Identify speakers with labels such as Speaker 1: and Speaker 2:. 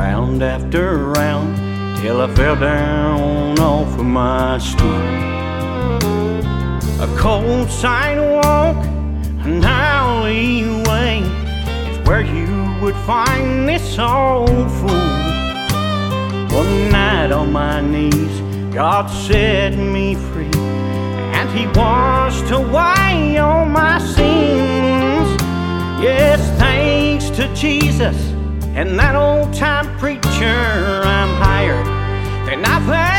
Speaker 1: round after round, till I fell down off of my stool. A cold sidewalk, an alleyway is where you would find this old fool. One night on my knees, God set me free, and He washed away all my sins. Yes, thanks to Jesus and that old-time preacher, I'm higher than I've